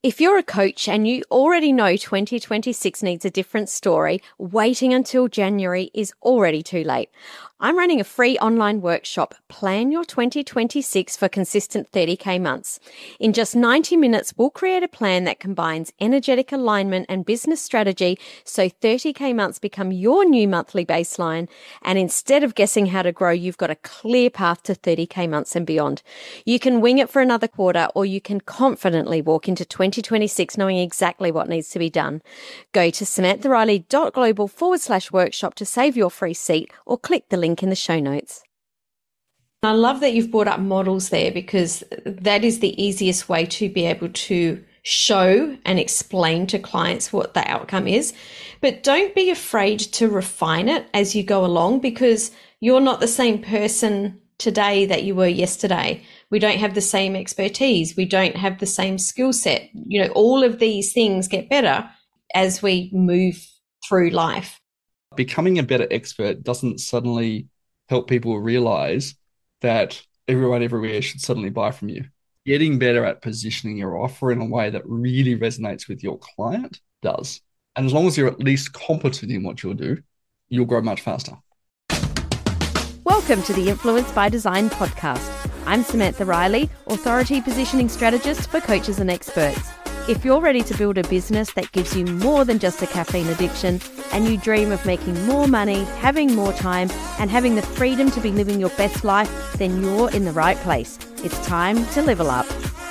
If you're a coach and you already know 2026 needs a different story, waiting until January is already too late. I'm running a free online workshop, Plan Your 2026 for Consistent 30K Months. In just 90 minutes, we'll create a plan that combines energetic alignment and business strategy so 30K months become your new monthly baseline. And instead of guessing how to grow, you've got a clear path to 30K months and beyond. You can wing it for another quarter, or you can confidently walk into 2026 knowing exactly what needs to be done. Go to samanthariley.global/workshop to save your free seat, or click the link in the show notes. I love that you've brought up models there, because that is the easiest way to be able to show and explain to clients what the outcome is. But don't be afraid to refine it as you go along, because you're not the same person today that you were yesterday. We don't have the same expertise. We don't have the same skill set. You know, all of these things get better as we move through life. Becoming a better expert doesn't suddenly help people realize that everyone everywhere should suddenly buy from you. Getting better at positioning your offer in a way that really resonates with your client does. And as long as you're at least competent in what you'll do, you'll grow much faster. Welcome to the Influence by Design podcast. I'm Samantha Riley, Authority Positioning Strategist for coaches and experts. If you're ready to build a business that gives you more than just a caffeine addiction, and you dream of making more money, having more time, and having the freedom to be living your best life, then you're in the right place. It's time to level up.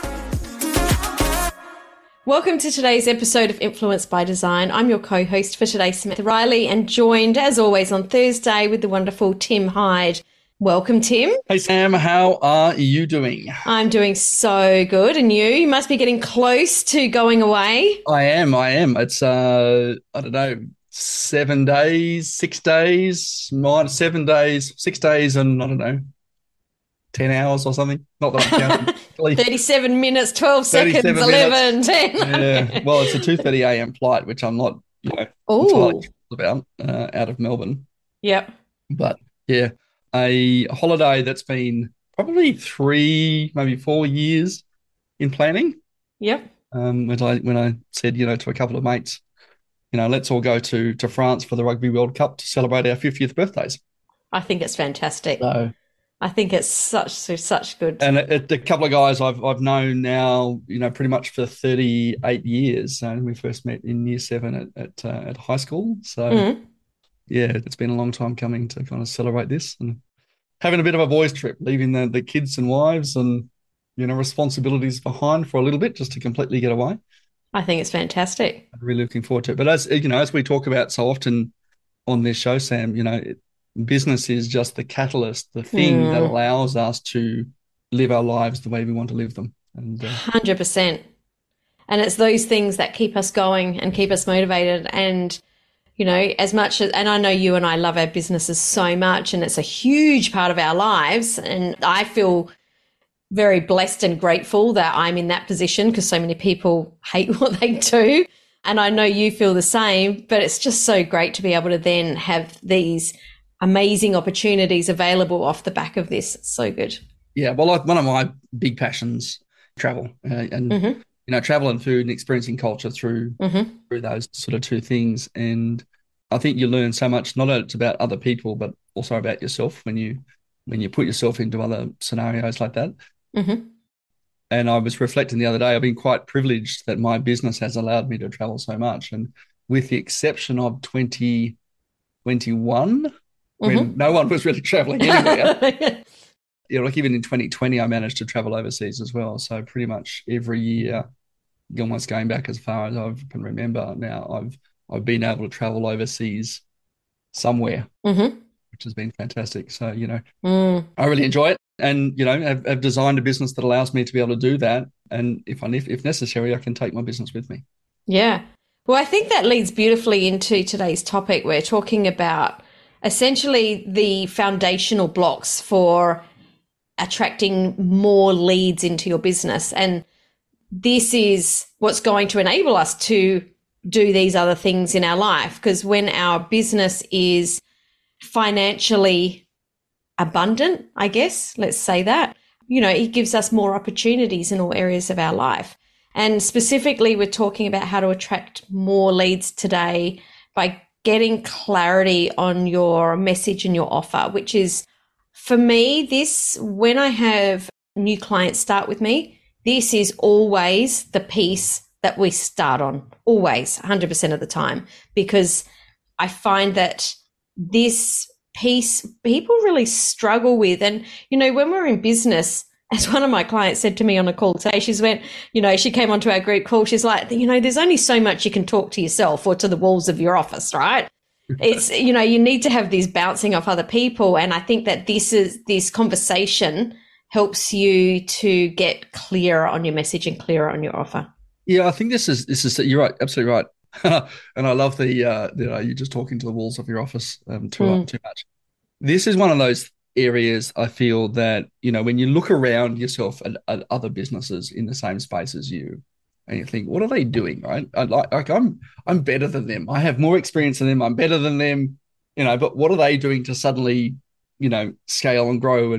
Welcome to today's episode of Influence by Design. I'm your co-host for today, Samantha Riley, and joined as always on Thursday with the wonderful Tim Hyde. Welcome, Tim. Hey, Sam. How are you doing? I'm doing so good. And you? You must be getting close to going away. I am. It's, 7 days, 6 days, 7 days, 6 days, and 10 hours or something. Not that I'm counting. 37 minutes, 12 seconds, 11, 10. Yeah. Well, it's a 2:30 a.m. flight, which I'm not, entirely about out of Melbourne. Yep. But yeah, a holiday that's been probably 3, maybe 4 years in planning. Yep. When I said, to a couple of mates, let's all go to France for the Rugby World Cup to celebrate our 50th birthdays. I think it's fantastic. So, I think it's such good. And a couple of guys I've known now, pretty much for 38 years. And we first met in year 7 at high school. So yeah, it's been a long time coming to kind of celebrate this and having a bit of a boys' trip, leaving the kids and wives and responsibilities behind for a little bit, just to completely get away. I think it's fantastic. I'm really looking forward to it. But as we talk about so often on this show, Sam, business is just the catalyst, the thing that allows us to live our lives the way we want to live them. And 100%. And it's those things that keep us going and keep us motivated. And, as much as, and I know you and I love our businesses so much, and it's a huge part of our lives. And I feel very blessed and grateful that I'm in that position, because so many people hate what they do. And I know you feel the same, but it's just so great to be able to then have these amazing opportunities available off the back of this. It's so good. Yeah, well, one of my big passions, travel, and travel and food and experiencing culture through those sort of two things. And I think you learn so much. Not only it's about other people, but also about yourself when you put yourself into other scenarios like that. And I was reflecting the other day, I've been quite privileged that my business has allowed me to travel so much. And with the exception of 2021. When no one was really traveling anywhere. Like even in 2020, I managed to travel overseas as well. So pretty much every year, almost going back as far as I can remember now, I've been able to travel overseas somewhere, which has been fantastic. So, I really enjoy it. And, I've designed a business that allows me to be able to do that. And if necessary, I can take my business with me. Yeah. Well, I think that leads beautifully into today's topic. We're talking about essentially the foundational blocks for attracting more leads into your business. And this is what's going to enable us to do these other things in our life. Because when our business is financially abundant, I guess, let's say that, it gives us more opportunities in all areas of our life. And specifically, we're talking about how to attract more leads today by getting clarity on your message and your offer, which is, for me, this, when I have new clients start with me, this is always the piece that we start on, always, 100% of the time, because I find that this piece people really struggle with. And, you know, when we're in business, as one of my clients said to me on a call today, she came onto our group call. She's like, you know, there's only so much you can talk to yourself or to the walls of your office, right? It's, you know, you need to have these bouncing off other people. And I think that this conversation helps you to get clearer on your message and clearer on your offer. Yeah, I think this is you're right, absolutely right. And I love you're just talking to the walls of your office too much. This is one of those areas I feel that, you know, when you look around yourself at other businesses in the same space as you, and you think, what are they doing, right? I'm better than them. I have more experience than them. I'm better than them, you know. But what are they doing to suddenly, you know, scale and grow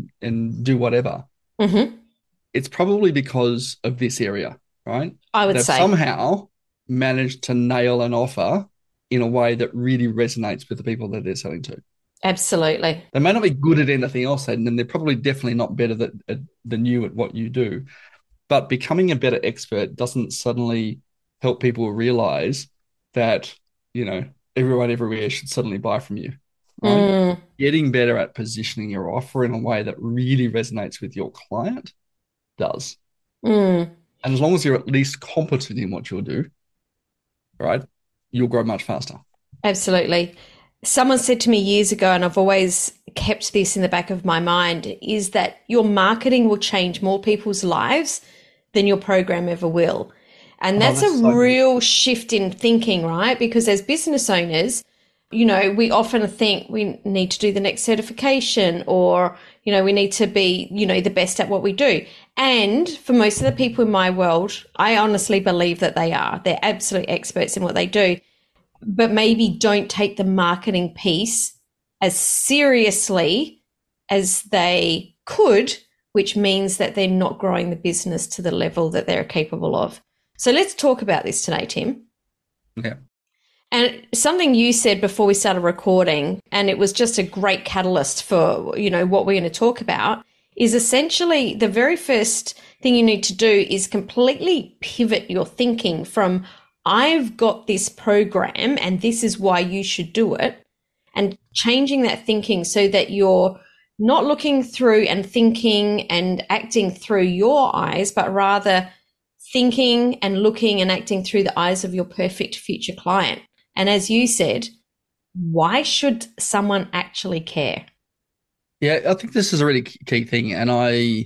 and do whatever? Mm-hmm. It's probably because of this area, right? I would They've say somehow managed to nail an offer in a way that really resonates with the people that they're selling to. Absolutely. They may not be good at anything else, and they're probably definitely not better than you at what you do. But becoming a better expert doesn't suddenly help people realize that, you know, everyone everywhere should suddenly buy from you. Right? Getting better at positioning your offer in a way that really resonates with your client does. And as long as you're at least competent in what you'll do, right, you'll grow much faster. Absolutely. Someone said to me years ago, and I've always kept this in the back of my mind, is that your marketing will change more people's lives than your program ever will. And that's a real shift in thinking, right? Because as business owners, you know, we often think we need to do the next certification, or, you know, we need to be, you know, the best at what we do. And for most of the people in my world, I honestly believe that they are. They're absolute experts in what they do, but maybe don't take the marketing piece as seriously as they could, which means that they're not growing the business to the level that they're capable of. So let's talk about this today, Tim. Yeah. And something you said before we started recording, and it was just a great catalyst for, you know, what we're going to talk about, is essentially the very first thing you need to do is completely pivot your thinking from, I've got this program and this is why you should do it, and changing that thinking so that you're not looking through and thinking and acting through your eyes, but rather thinking and looking and acting through the eyes of your perfect future client. And as you said, why should someone actually care? Yeah, I think this is a really key thing. And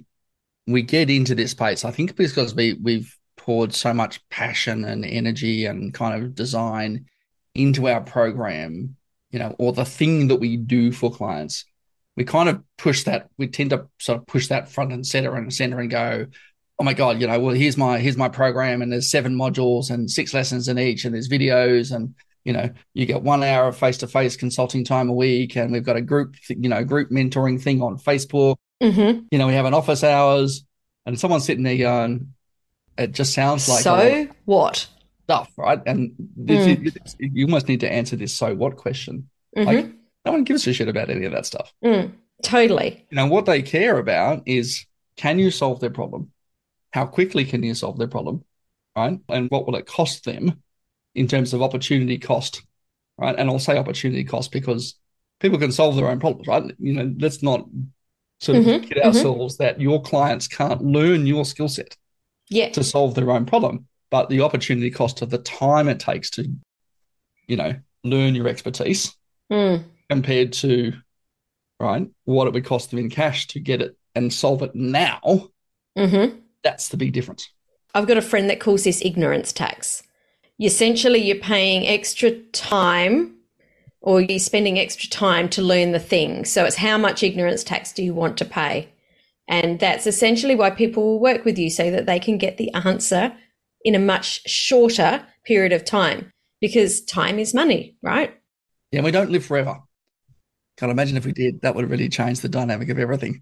we get into this space, I think, because we've poured so much passion and energy and kind of design into our program, you know, or the thing that we do for clients. We kind of push that, we tend to sort of push that front and center and go, oh my God, you know, well, here's my program, and there's 7 modules and 6 lessons in each, and there's videos, and, you know, you get 1 hour of face-to-face consulting time a week, and we've got a group mentoring thing on Facebook. Mm-hmm. You know, we have an office hours, and someone's sitting there going, it just sounds like so what stuff, right? And you almost need to answer this "so what" question. Mm-hmm. Like, no one gives a shit about any of that stuff. Totally. You know, what they care about is, can you solve their problem? How quickly can you solve their problem, right? And what will it cost them in terms of opportunity cost, right? And I'll say opportunity cost because people can solve their own problems, right? You know, let's not sort of kid ourselves that your clients can't learn your skill set to solve their own problem, but the opportunity cost of the time it takes to, you know, learn your expertise compared to, right, what it would cost them in cash to get it and solve it now. That's the big difference. I've got a friend that calls this ignorance tax. You're paying extra time, or you're spending extra time to learn the thing. So it's how much ignorance tax do you want to pay? And that's essentially why people will work with you, so that they can get the answer in a much shorter period of time, because time is money, right? Yeah, we don't live forever. Can't imagine if we did, that would really change the dynamic of everything.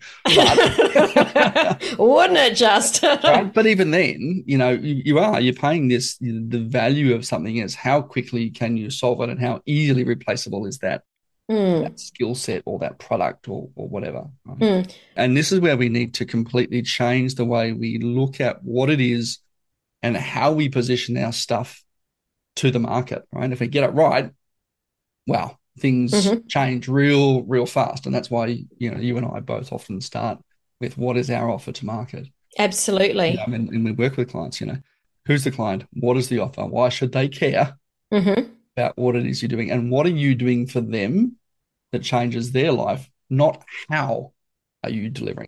But, Wouldn't it just? right? But even then, you're paying this, the value of something is how quickly can you solve it and how easily replaceable is that skill set or that product or whatever. Right? And this is where we need to completely change the way we look at what it is and how we position our stuff to the market, right? If we get it right, wow, things change real fast. And that's why, you and I both often start with what is our offer to market. Absolutely. And we work with clients, who's the client? What is the offer? Why should they care about what it is you're doing? And what are you doing for them that changes their life, not how are you delivering?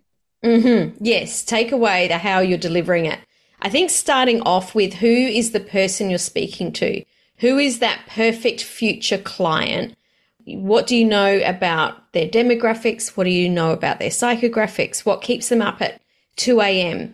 Yes, take away the how you're delivering it. I think starting off with who is the person you're speaking to? Who is that perfect future client? What do you know about their demographics? What do you know about their psychographics? What keeps them up at 2 a.m.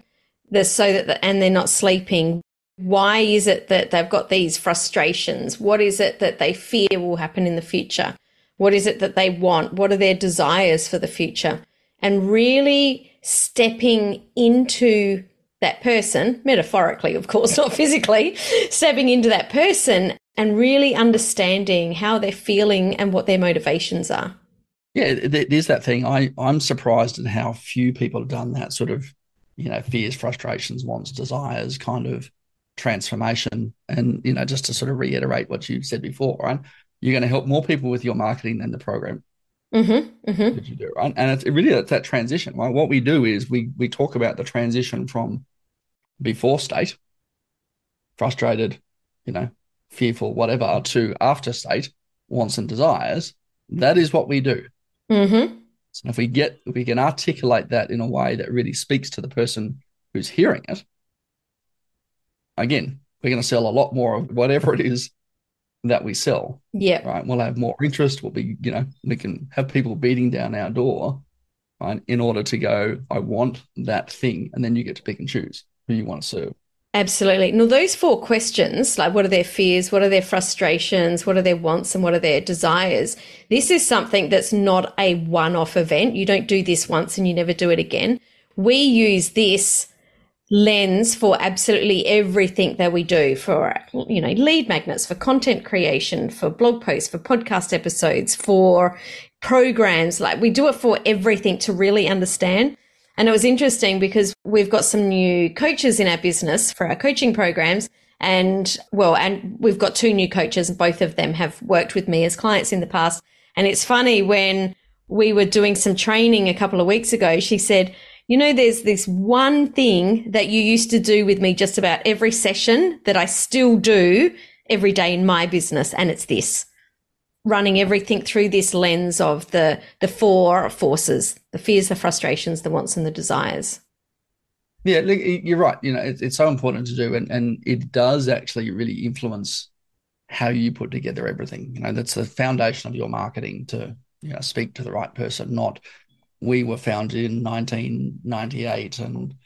And they're not sleeping? Why is it that they've got these frustrations? What is it that they fear will happen in the future? What is it that they want? What are their desires for the future? And really stepping into that person, metaphorically, of course, not physically, stepping into that person and really understanding how they're feeling and what their motivations are. Yeah, there's that thing. I'm surprised at how few people have done that sort of, fears, frustrations, wants, desires kind of transformation. And, just to sort of reiterate what you said before, right? You're going to help more people with your marketing than the program that you do, right? And it's that transition, right? What we do is we talk about the transition from before state, frustrated, fearful, whatever, to after state, wants and desires. That is what we do. So if we can articulate that in a way that really speaks to the person who's hearing it, again, we're going to sell a lot more of whatever it is that we sell. Yeah. Right. We'll have more interest. We'll be, we can have people beating down our door, right, in order to go, I want that thing. And then you get to pick and choose who you want to serve. Absolutely. Now, those 4 questions, like what are their fears, what are their frustrations, what are their wants, and what are their desires? This is something that's not a one-off event. You don't do this once and you never do it again. We use this lens for absolutely everything that we do, for, lead magnets, for content creation, for blog posts, for podcast episodes, for programs. Like, we do it for everything to really understand. And it was interesting because we've got some new coaches in our business for our coaching programs. And we've got 2 new coaches, and both of them have worked with me as clients in the past. And it's funny, when we were doing some training a couple of weeks ago, she said, there's this one thing that you used to do with me just about every session that I still do every day in my business. And it's this. Running everything through this lens of the 4 forces: the fears, the frustrations, the wants, and the desires. Yeah, look, you're right. It's so important to do, and it does actually really influence how you put together everything. That's the foundation of your marketing, to speak to the right person. Not, we were founded in 1998, and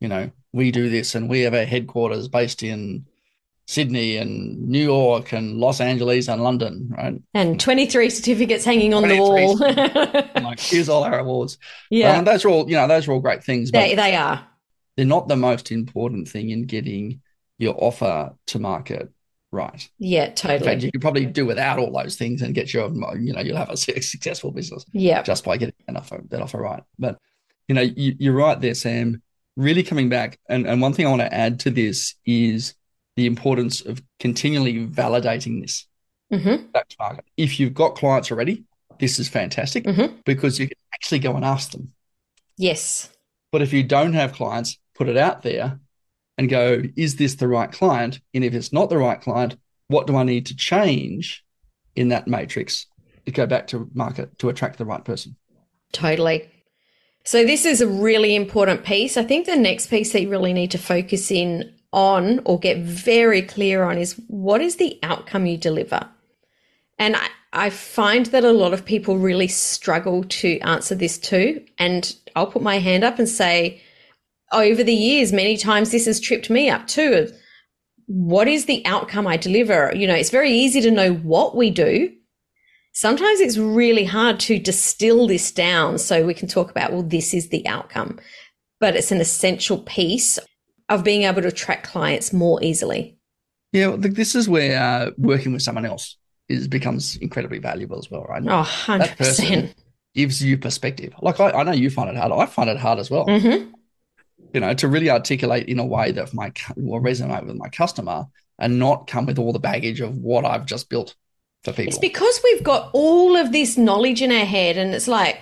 we do this, and we have our headquarters based in Sydney and New York and Los Angeles and London, right? And 23 certificates hanging on the wall. Like, here's all our awards. Yeah. And those are all great things. But they are. They're not the most important thing in getting your offer to market right. Yeah, totally. In fact, you could probably do without all those things and get you'll have a successful business. Yeah. Just by getting that offer right. But, you're right there, Sam. Really coming back. And one thing I want to add to this is the importance of continually validating this back to market. If you've got clients already, this is fantastic because you can actually go and ask them. Yes. But if you don't have clients, put it out there and go, is this the right client? And if it's not the right client, what do I need to change in that matrix to go back to market to attract the right person? Totally. So this is a really important piece. I think the next piece that you really need to focus in on or get very clear on is, what is the outcome you deliver? And I find that a lot of people really struggle to answer this too. And I'll put my hand up and say, over the years, many times this has tripped me up too. What is the outcome I deliver? It's very easy to know what we do. sometimes it's really hard to distill this down so we can talk about, well, this is the outcome. But it's an essential piece of being able to attract clients more easily. Yeah, well, this is where working with someone else becomes incredibly valuable as well, right? Oh, 100%. That person gives you perspective. Like I know you find it hard. I find it hard as well. Mm-hmm. You know, to really articulate in a way that will resonate with my customer and not come with all the baggage of what I've just built for people. It's because we've got all of this knowledge in our head, and it's like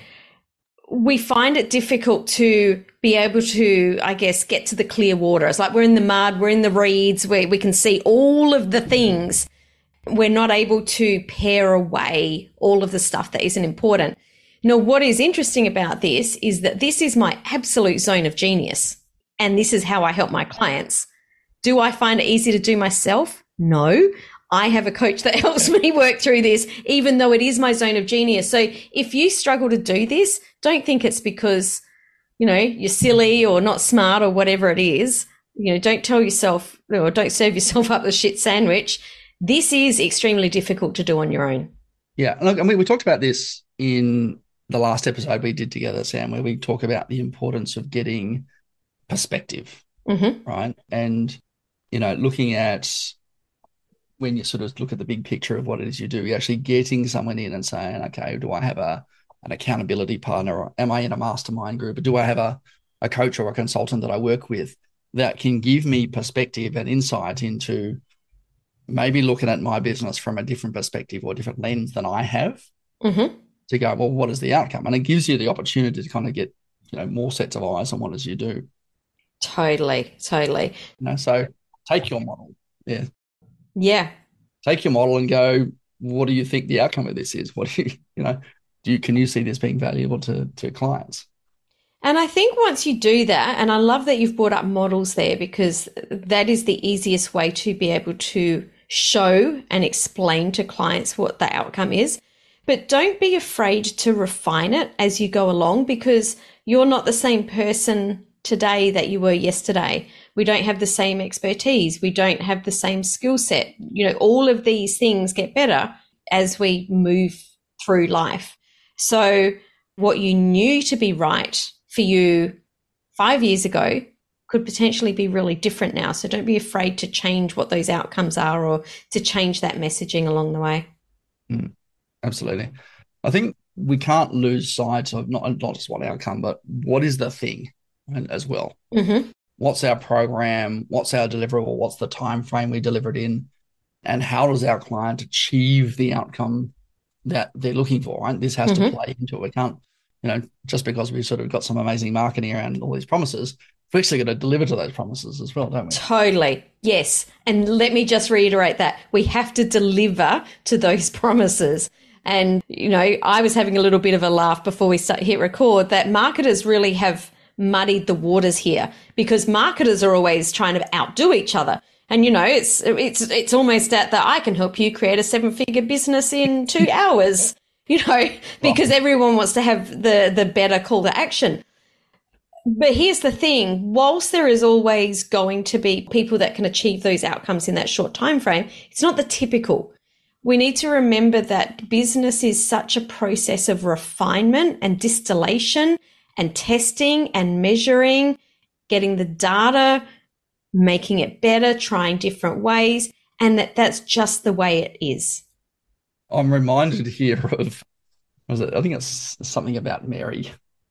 we find it difficult to be able to, I guess, get to the clear water. It's like we're in the mud, we're in the reeds, where we can see all of the things. We're not able to pare away all of the stuff that isn't important. Now, what is interesting about this is that this is my absolute zone of genius, and this is how I help my clients. Do I find it easy to do myself? No. I have a coach that helps me work through this, even though it is my zone of genius. So if you struggle to do this, don't think it's because, you know, you're silly or not smart or whatever it is. You know, don't tell yourself or don't serve yourself up the shit sandwich. This is extremely difficult to do on your own. Yeah. Look, I mean, we talked about this in the last episode we did together, Sam, where we talk about the importance of getting perspective, right? And, you know, looking at when you sort of look at the big picture of what it is you do, you're actually getting someone in and saying, okay, do I have an accountability partner, or am I in a mastermind group, or do I have a coach or a consultant that I work with that can give me perspective and insight into maybe looking at my business from a different perspective or different lens than I have, to go, well, what is the outcome? And it gives you the opportunity to kind of get, you know, more sets of eyes on what it is you do. Totally. You know, so take your model. Yeah. Take your model and go, what do you think the outcome of this is? What do can you see this being valuable to clients? And I think once you do that, and I love that you've brought up models there, because that is the easiest way to be able to show and explain to clients what the outcome is. But don't be afraid to refine it as you go along, because you're not the same person today that you were yesterday. We don't have the same expertise. We don't have the same skill set. You know, all of these things get better as we move through life. So what you knew to be right for you 5 years ago could potentially be really different now. So don't be afraid to change what those outcomes are or to change that messaging along the way. Absolutely. I think we can't lose sight of not just one outcome, but what is the thing as well. What's our program? What's our deliverable? What's the time frame we deliver it in? And how does our client achieve the outcome that they're looking for, right? This has to play into it. We can't, you know, just because we've sort of got some amazing marketing around all these promises, we're actually got to deliver to those promises as well, don't we? Totally. Yes. And let me just reiterate that. We have to deliver to those promises. And, you know, I was having a little bit of a laugh before we hit record that marketers really have muddied the waters here, because marketers are always trying to outdo each other. And, you know, it's almost at that I can help you create a 7-figure business in 2 hours, you know, because everyone wants to have the better call to action. But here's the thing, whilst there is always going to be people that can achieve those outcomes in that short time frame, it's not the typical. We need to remember that business is such a process of refinement and distillation and testing and measuring, getting the data, making it better, trying different ways, and that's just the way it is. I'm reminded here of, I think it's something about Mary.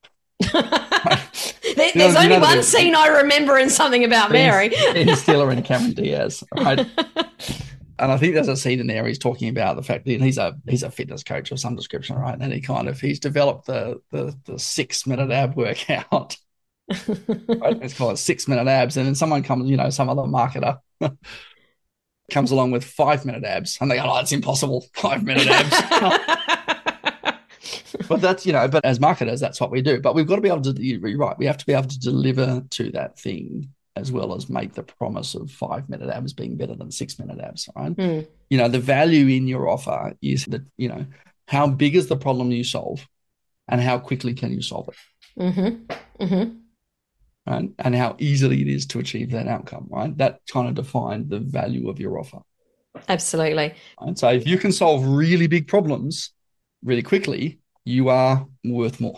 There's only one scene I remember in Something About Mary. Ben Stiller and Cameron Diaz, right? And I think there's a scene in there he's talking about the fact that he's a fitness coach of some description, right? And he's developed the 6-minute ab workout. Right? It's called 6-minute abs. And then someone comes, you know, some other marketer comes along with 5-minute abs, and they go, "Oh, it's impossible, 5-minute abs." But that's, you know, but as marketers, that's what we do. But we've got to be able to, you're right, we have to be able to deliver to that thing, as well as make the promise of 5-minute abs being better than 6-minute abs, right? You know, the value in your offer is that, you know, how big is the problem you solve and how quickly can you solve it? Right? And how easily it is to achieve that outcome, right? That kind of defines the value of your offer. Absolutely. Right? So if you can solve really big problems really quickly, you are worth more.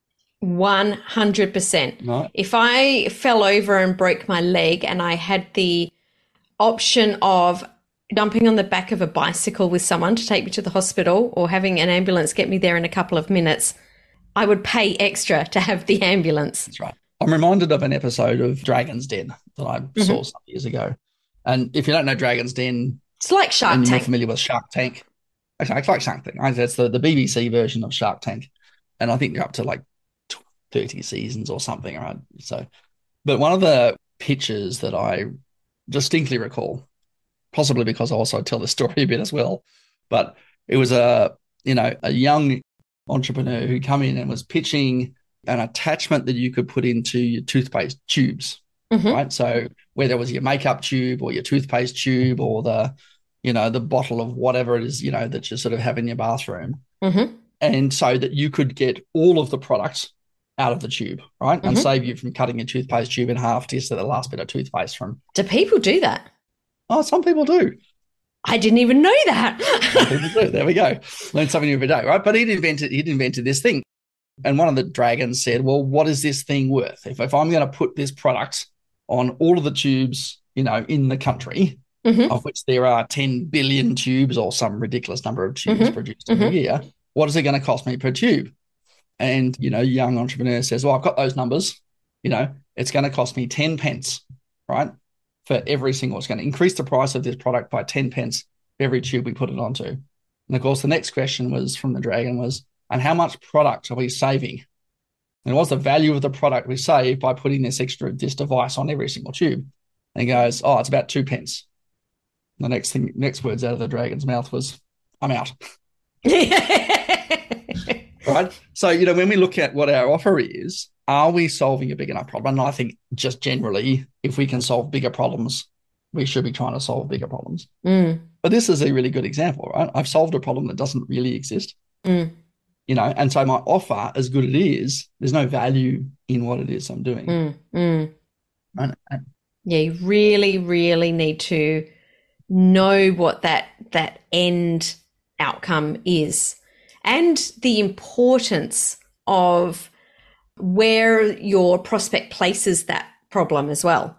100%. Right. If I fell over and broke my leg and I had the option of jumping on the back of a bicycle with someone to take me to the hospital or having an ambulance get me there in a couple of minutes, I would pay extra to have the ambulance. That's right. I'm reminded of an episode of Dragon's Den that I saw some years ago. And if you don't know Dragon's Den, it's like Shark and Tank. you're familiar with Shark Tank. Actually, it's like Shark Tank. It's the BBC version of Shark Tank. And I think they're up to like 30 seasons or something, right? So, but one of the pitches that I distinctly recall, possibly because I also tell the story a bit as well, but it was a young entrepreneur who come in and was pitching an attachment that you could put into your toothpaste tubes, right? So whether it was your makeup tube or your toothpaste tube or the bottle of whatever it is, that you sort of have in your bathroom. And so that you could get all of the product out of the tube, right? And save you from cutting your toothpaste tube in half to get the last bit of toothpaste from. Do people do that? Oh, some people do. I didn't even know that. Some people do. There we go. Learn something new every day, right? But he'd invented this thing. And one of the dragons said, well, what is this thing worth? If I'm going to put this product on all of the tubes, in the country, of which there are 10 billion tubes or some ridiculous number of tubes produced every year, what is it going to cost me per tube? And, young entrepreneur says, well, I've got those numbers. It's going to cost me 10 pence, right? For every single, it's going to increase the price of this product by 10 pence for every tube we put it onto. And of course, the next question was from the dragon was, and how much product are we saving? And what's the value of the product we save by putting this device on every single tube? And he goes, oh, it's about 2 pence. The next words out of the dragon's mouth was, I'm out. Right? So, when we look at what our offer is, are we solving a big enough problem? And I think just generally, if we can solve bigger problems, we should be trying to solve bigger problems. But this is a really good example, right? I've solved a problem that doesn't really exist. And so my offer, as good as it is, there's no value in what it is I'm doing. Right? Yeah, you really, really need to know what that end outcome is and the importance of where your prospect places that problem as well.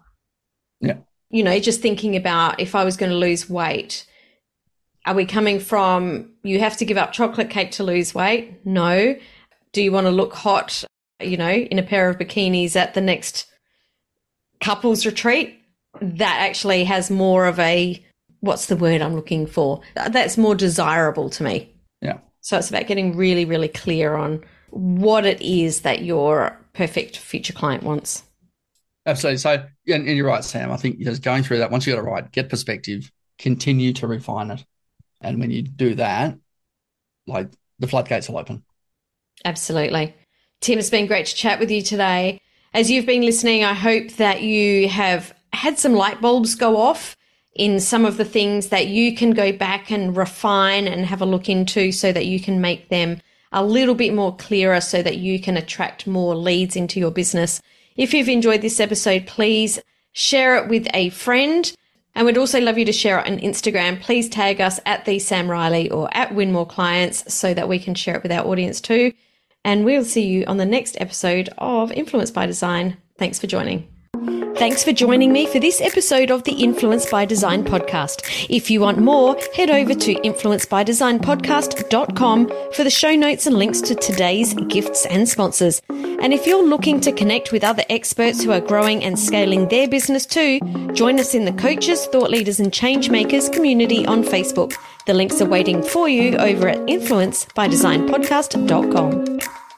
Yeah. Just thinking about if I was going to lose weight, are we coming from you have to give up chocolate cake to lose weight? No. Do you want to look hot, in a pair of bikinis at the next couples retreat? That actually has more of a, what's the word I'm looking for? That's more desirable to me. Yeah. So it's about getting really, really clear on what it is that your perfect future client wants. Absolutely. So, and you're right, Sam. I think just going through that, once you got it right, get perspective, continue to refine it. And when you do that, like the floodgates will open. Absolutely. Tim, it's been great to chat with you today. As you've been listening, I hope that you have had some light bulbs go off in some of the things that you can go back and refine and have a look into so that you can make them a little bit more clearer so that you can attract more leads into your business. If you've enjoyed this episode, please share it with a friend. And we'd also love you to share it on Instagram. Please tag us at @TheSamRiley or @WinMoreClients so that we can share it with our audience too. And we'll see you on the next episode of Influence by Design. Thanks for joining. Thanks for joining me for this episode of the Influence by Design podcast. If you want more, head over to influencebydesignpodcast.com for the show notes and links to today's gifts and sponsors. And if you're looking to connect with other experts who are growing and scaling their business too, join us in the Coaches, Thought Leaders and Change Makers community on Facebook. The links are waiting for you over at influencebydesignpodcast.com.